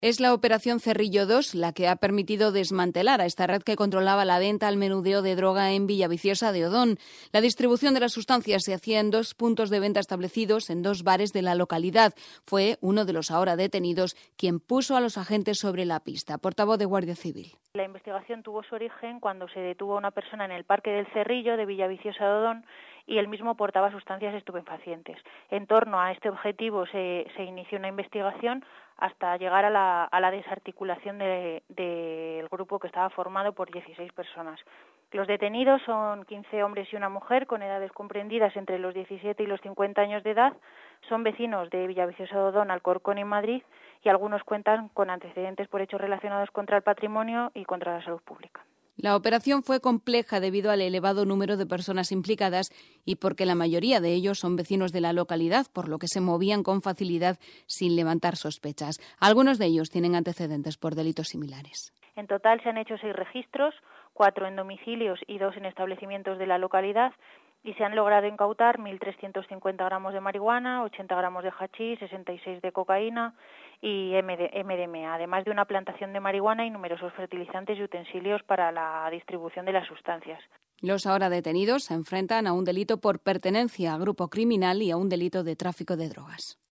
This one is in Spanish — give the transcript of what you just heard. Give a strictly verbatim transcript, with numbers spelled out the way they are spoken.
Es la Operación Cerrillo dos la que ha permitido desmantelar a esta red que controlaba la venta al menudeo de droga en Villaviciosa de Odón. La distribución de las sustancias se hacía en dos puntos de venta establecidos en dos bares de la localidad. Fue uno de los ahora detenidos quien puso a los agentes sobre la pista. Portavoz de Guardia Civil. La investigación tuvo su origen cuando se detuvo a una persona en el Parque del Cerrillo de Villaviciosa de Odón y él mismo portaba sustancias estupefacientes. En torno a este objetivo se, se inició una investigación hasta llegar a la, a la desarticulación del de, de grupo que estaba formado por dieciséis personas. Los detenidos son quince hombres y una mujer con edades comprendidas entre los diecisiete y los cincuenta años de edad. Son vecinos de Villaviciosa de Odón, Alcorcón y Madrid y algunos cuentan con antecedentes por hechos relacionados contra el patrimonio y contra la salud pública. La operación fue compleja debido al elevado número de personas implicadas y porque la mayoría de ellos son vecinos de la localidad, por lo que se movían con facilidad sin levantar sospechas. Algunos de ellos tienen antecedentes por delitos similares. En total se han hecho seis registros, cuatro en domicilios y dos en establecimientos de la localidad, y se han logrado incautar mil trescientos cincuenta gramos de marihuana, ochenta gramos de hachís, sesenta y seis de cocaína y M D M A, además de una plantación de marihuana y numerosos fertilizantes y utensilios para la distribución de las sustancias. Los ahora detenidos se enfrentan a un delito por pertenencia a grupo criminal y a un delito de tráfico de drogas.